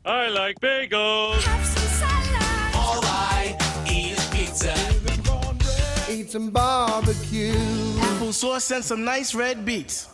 I like bagels. Have some salad. All I eat is pizza. Eat some barbecue. Applesauce and some nice red beets.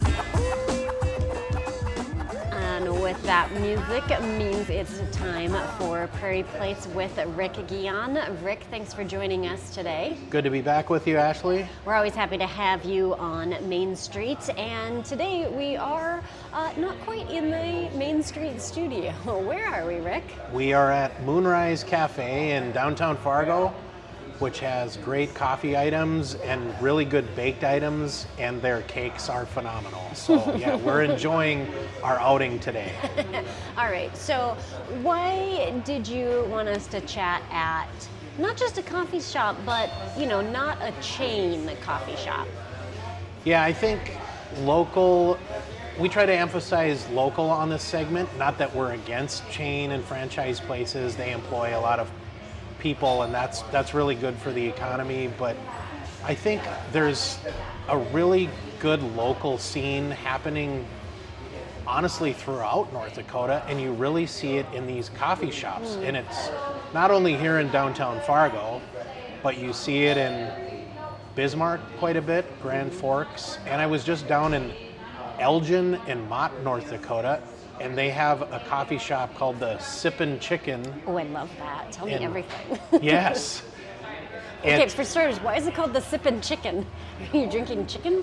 And with that music, it means it's time for Prairie Plates with Rick Guion. Rick, thanks for joining us today. Good to be back with you, Ashley. We're always happy to have you on Main Street, and today we are not quite in the Main Street studio. Where are we, Rick? We are at Moonrise Cafe in downtown Fargo, which has great coffee items and really good baked items, and their cakes are phenomenal. So yeah, we're enjoying our outing today. All right, so why did you want us to chat at not just a coffee shop, but, not a chain coffee shop? Yeah, I think local, we try to emphasize local on this segment, not that we're against chain and franchise places. They employ a lot of people, and that's really good for the economy, but I think there's a really good local scene happening honestly throughout North Dakota, and you really see it in these coffee shops. And it's not only here in downtown Fargo, but you see it in Bismarck quite a bit, Grand Forks, and I was just down in Elgin and Mott, North Dakota, and they have a coffee shop called the Sippin' Chicken. Oh, I love that. Tell me everything. Yes. Okay, for starters, why is it called the Sippin' Chicken? Are you drinking chicken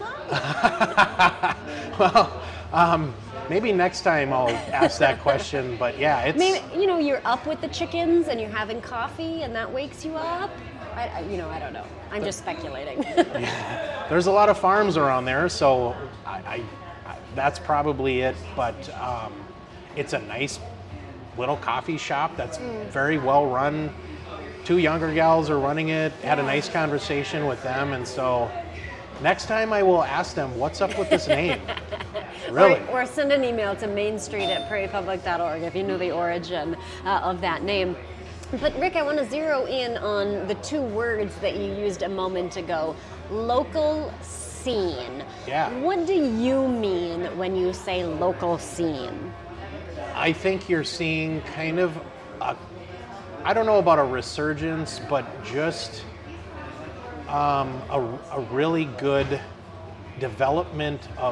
broth? Well, maybe next time I'll ask that question, but yeah, it's... Maybe, you're up with the chickens and you're having coffee and that wakes you up? I don't know. I'm just speculating. There's a lot of farms around there, so I that's probably it, but it's a nice little coffee shop that's very well run. Two younger gals are running it, had a nice conversation with them, and so next time I will ask them, what's up with this name? Really? Or send an email to mainstreet@prairiepublic.org if you know the origin of that name. But Rick, I want to zero in on the two words that you used a moment ago, local scene. Yeah. What do you mean when you say local scene? I think you're seeing kind of I don't know about a resurgence, but just a really good development of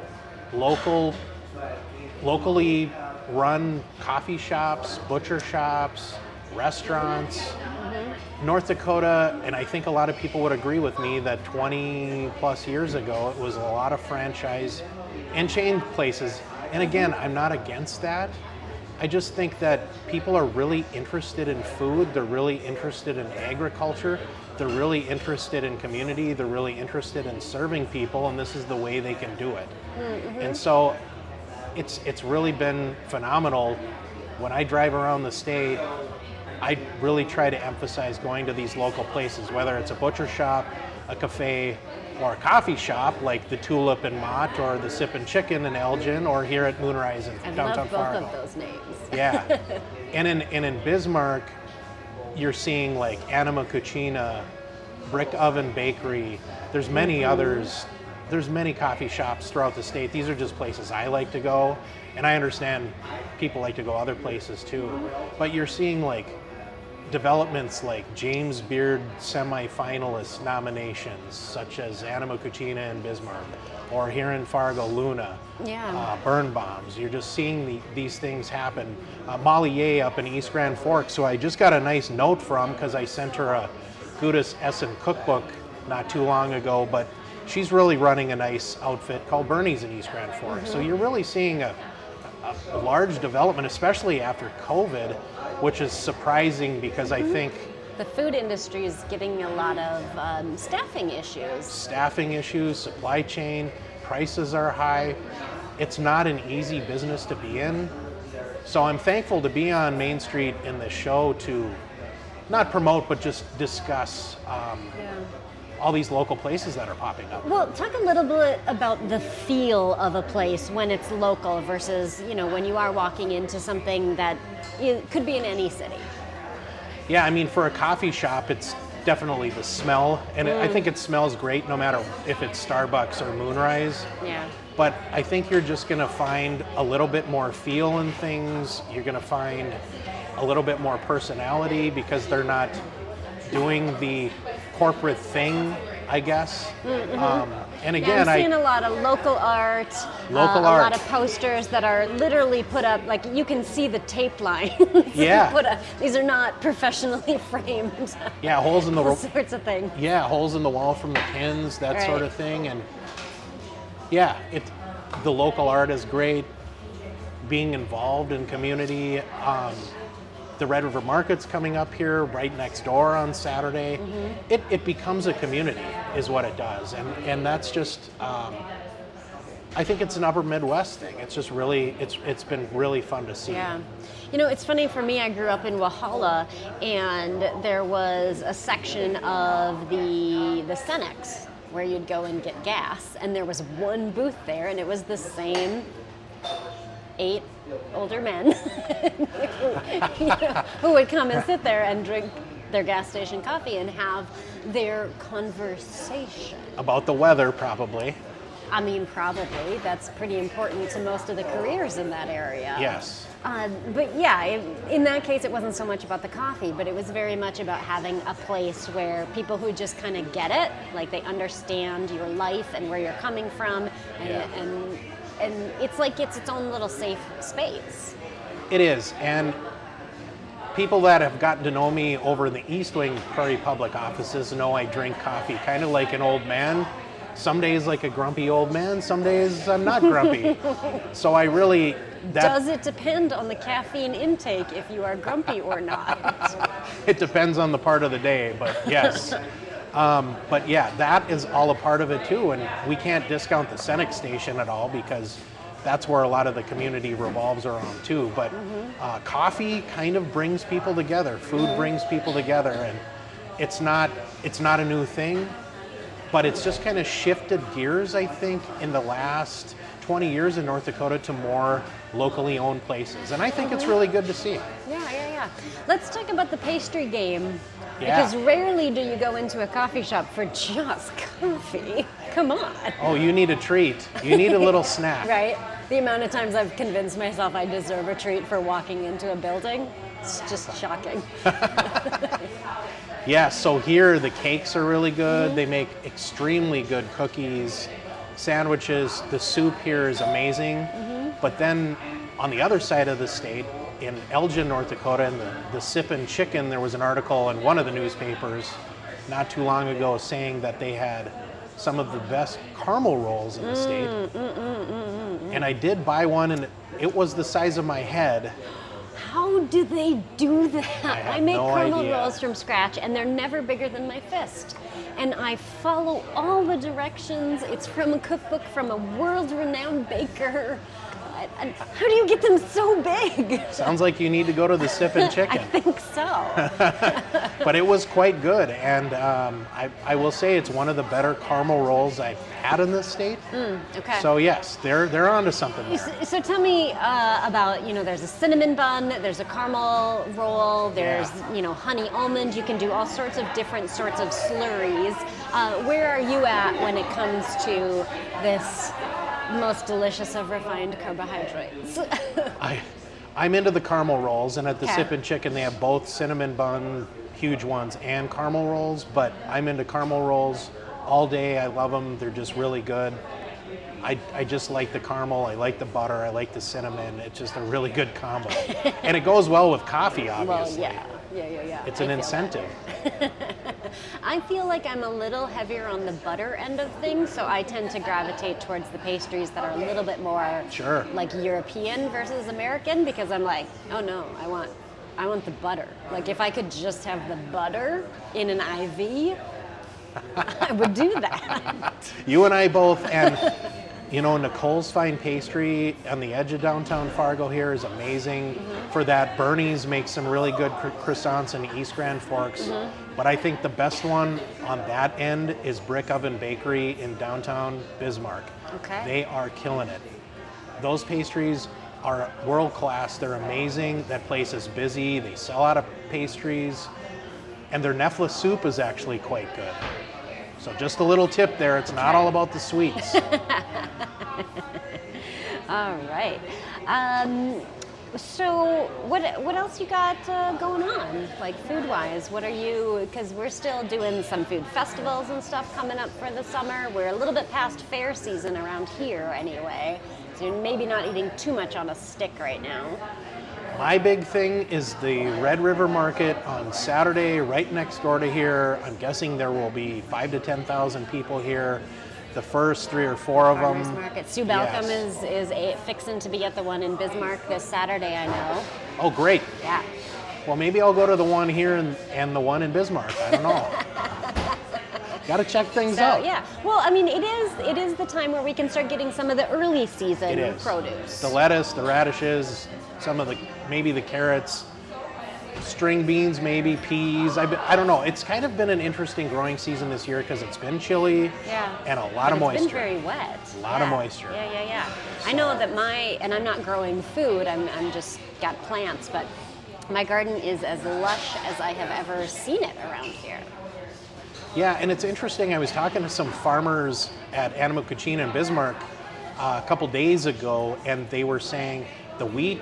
locally run coffee shops, butcher shops, restaurants. North Dakota, and I think a lot of people would agree with me that 20 plus years ago, it was a lot of franchise and chain places. And again, I'm not against that. I just think that people are really interested in food. They're really interested in agriculture. They're really interested in community. They're really interested in serving people, and this is the way they can do it. And so it's really been phenomenal. When I drive around the state, I really try to emphasize going to these local places, whether it's a butcher shop, a cafe, or a coffee shop like the Tulip in Mott or the Sippin' Chicken in Elgin, or here at Moonrise in downtown Fargo. I love both of those names. Yeah. And in Bismarck, you're seeing like Anima Cucina, Brick Oven Bakery. There's many others. There's many coffee shops throughout the state. These are just places I like to go, and I understand people like to go other places too. But you're seeing like developments like James Beard semi-finalist nominations, such as Anima Cucina in Bismarck, or here in Fargo, Luna, Burn Bombs. You're just seeing these things happen. Molly Ye up in East Grand Forks, so I just got a nice note from, because I sent her a Goudas Essen cookbook not too long ago, but she's really running a nice outfit called Bernie's in East Grand Forks. So you're really seeing a large development, especially after COVID, which is surprising because I think the food industry is getting a lot of staffing issues. Staffing issues, supply chain, prices are high. It's not an easy business to be in. So I'm thankful to be on Main Street in the show to not promote, but just discuss all these local places that are popping up. Well, talk a little bit about the feel of a place when it's local versus, when you are walking into something that could be in any city. Yeah, I mean, for a coffee shop, it's definitely the smell, and I think it smells great no matter if it's Starbucks or Moonrise. Yeah. But I think you're just going to find a little bit more feel in things. You're going to find a little bit more personality because they're not doing the corporate thing, I guess. And again, I'm seeing a lot of local art, a art. lot of posters that are literally put up, like you can see the tape line. Yeah. Put up. These are not professionally framed. Yeah, holes in the All sorts of things. Yeah, holes in the wall from the pins, that Right. sort of thing. And yeah, the local art is great. Being involved in community. The Red River Market's coming up here right next door on Saturday. It becomes a community, is what it does, and that's just. I think it's an Upper Midwest thing. It's just really, it's been really fun to see. Yeah. You know, it's funny for me, I grew up in Walhalla, and there was a section of the Cenex where you'd go and get gas, and there was one booth there, and it was the same 8 older men who would come and sit there and drink their gas station coffee and have their conversation. About the weather, probably. I mean, probably. That's pretty important to most of the careers in that area. Yes. But yeah, in that case, it wasn't so much about the coffee, but it was very much about having a place where people who just kind of get it, like they understand your life and where you're coming from, and it's like it's its own little safe space. It is, and people that have gotten to know me over in the East Wing Prairie Public offices know I drink coffee kind of like an old man. Some days like a grumpy old man, some days I'm not grumpy. So I really... Does it depend on the caffeine intake if you are grumpy or not? It depends on the part of the day, but yes. But yeah, that is all a part of it too, and we can't discount the Cenex station at all because that's where a lot of the community revolves around too. But coffee kind of brings people together. Food brings people together, and it's not a new thing, but it's just kind of shifted gears, I think, in the last 20 years in North Dakota to more locally owned places, and I think it's really good to see. Yeah. Let's talk about the pastry game. Yeah. Because rarely do you go into a coffee shop for just coffee. Come on. Oh, you need a treat. You need a little snack. Right? The amount of times I've convinced myself I deserve a treat for walking into a building, it's just shocking. Yeah, so here the cakes are really good. They make extremely good cookies, sandwiches. The soup here is amazing. But then on the other side of the state, in Elgin, North Dakota, in the Sippin' Chicken, there was an article in one of the newspapers not too long ago saying that they had some of the best caramel rolls in the state. And I did buy one, and it was the size of my head. How do they do that? I make no caramel idea. rolls from scratch, and they're never bigger than my fist. And I follow all the directions. It's from a cookbook from a world-renowned baker. How do you get them so big? Sounds like you need to go to the Sippin' Chicken. I think so. But it was quite good, and I will say it's one of the better caramel rolls I've had in this state. Okay. So yes, they're onto something there. So tell me about, there's a cinnamon bun, there's a caramel roll, there's, honey almond. You can do all sorts of different sorts of slurries. Where are you at when it comes to this most delicious of refined carbohydrates? I'm into the caramel rolls, and at the Okay. Sippin' Chicken they have both cinnamon bun, huge ones, and caramel rolls, but I'm into caramel rolls all day. I love them. They're just really good. I just like the caramel, I like the butter, I like the cinnamon. It's just a really good combo. And it goes well with coffee, obviously. Well, yeah. It's an incentive. I feel like I'm a little heavier on the butter end of things, so I tend to gravitate towards the pastries that are a little bit more Sure. like European versus American, because I'm like, oh no, I want the butter. Like if I could just have the butter in an IV, I would do that. You and I both, and Nicole's Fine Pastry on the edge of downtown Fargo here is amazing. For that, Bernie's makes some really good croissants in East Grand Forks. But I think the best one on that end is Brick Oven Bakery in downtown Bismarck. Okay. They are killing it. Those pastries are world class. They're amazing. That place is busy. They sell out of pastries. and their Nefla soup is actually quite good. So just a little tip there, it's not all about the sweets. All right. So what else you got going on, like food-wise? What are you, because we're still doing some food festivals and stuff coming up for the summer. We're a little bit past fair season around here anyway, so you're maybe not eating too much on a stick right now. My big thing is the Red River Market on Saturday, right next door to here. I'm guessing there will be 5,000 to 10,000 people here. The first 3 or 4 of Farmers them. Market. Sue Balcom Yes. is fixing to be at the one in Bismarck this Saturday, I know. Oh, great. Yeah. Well, maybe I'll go to the one here and the one in Bismarck. I don't know. Got to check things So out. yeah, well, I mean, it is the time where we can start getting some of the early season It is. produce. The lettuce, the radishes, maybe the carrots, string beans, maybe peas. I don't know. It's kind of been an interesting growing season this year because it's been chilly and a lot of moisture. It's been very wet. A lot of moisture. Yeah. I know that and I'm not growing food. I'm just got plants, but my garden is as lush as I have ever seen it around here. Yeah, and it's interesting. I was talking to some farmers at Anima Cucina in Bismarck a couple days ago, and they were saying the wheat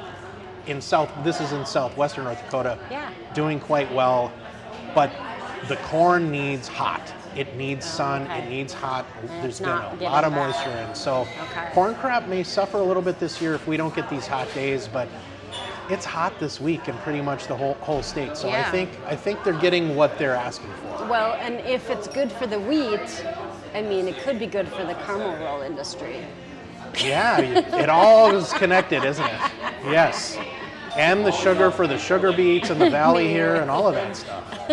this is in southwestern North Dakota, doing quite well, but the corn needs hot. It needs sun, it needs hot. There's been a lot of moisture in. So corn crop may suffer a little bit this year if we don't get these hot days, but it's hot this week in pretty much the whole state. So I think they're getting what they're asking for. Well, and if it's good for the wheat, I mean, it could be good for the caramel roll industry. Yeah, it all is connected, isn't it? Yes. And the sugar for the sugar beets in the valley here and all of that stuff.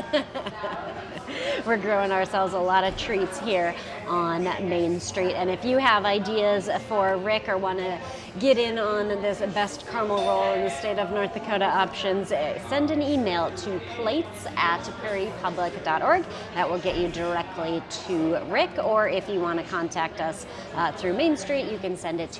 We're growing ourselves a lot of treats here on Main Street. And if you have ideas for Rick or want to get in on this best caramel roll in the state of North Dakota options, send an email to plates@prairiepublic.org. That will get you directly to Rick. Or if you want to contact us through Main Street, you can send it to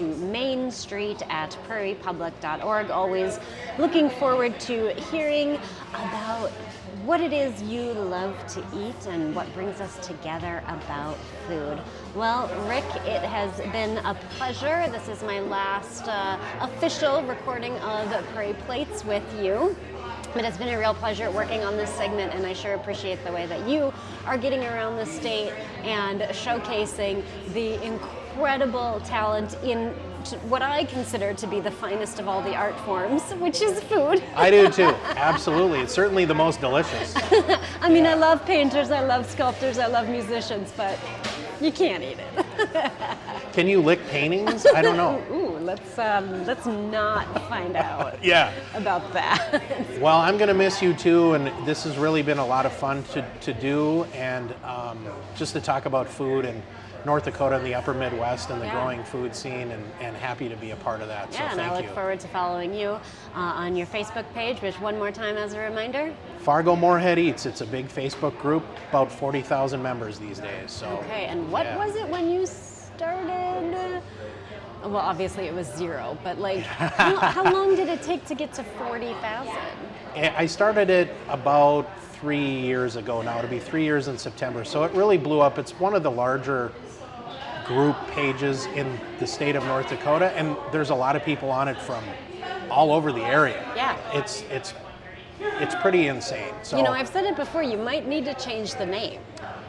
mainstreet@prairiepublic.org. Always looking forward to hearing about what it is you love to eat and what brings us together about food. Well, Rick, it has been a pleasure. This is my last official recording of Prairie Plates with you. But it's been a real pleasure working on this segment, and I sure appreciate the way that you are getting around the state and showcasing the incredible talent in what I consider to be the finest of all the art forms, which is food. I do too, absolutely. It's certainly the most delicious. I mean, I love painters, I love sculptors, I love musicians, but you can't eat it. Can you lick paintings? I don't know. Ooh, let's not find out about that. Well, I'm going to miss you too, and this has really been a lot of fun to do, and just to talk about food and North Dakota and the upper Midwest and the growing food scene, and happy to be a part of that. So and thank I look you. forward to following you on your Facebook page, which one more time as a reminder. Fargo Moorhead Eats. It's a big Facebook group, about 40,000 members these days. So. Okay, and what was it when you started? Well, obviously it was 0, but like, how long did it take to get to 40,000? I started it about 3 years ago now. It'll be 3 years in September. So it really blew up. It's one of the larger group pages in the state of North Dakota, and there's a lot of people on it from all over the area. Yeah. It's pretty insane. So, you know, I've said it before, you might need to change the name.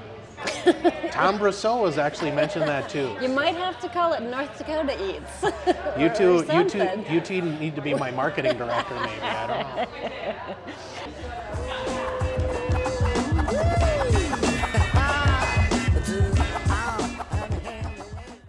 Tom Brousseau has actually mentioned that too. You might have to call it North Dakota Eats. You two need to be my marketing director maybe, I don't know.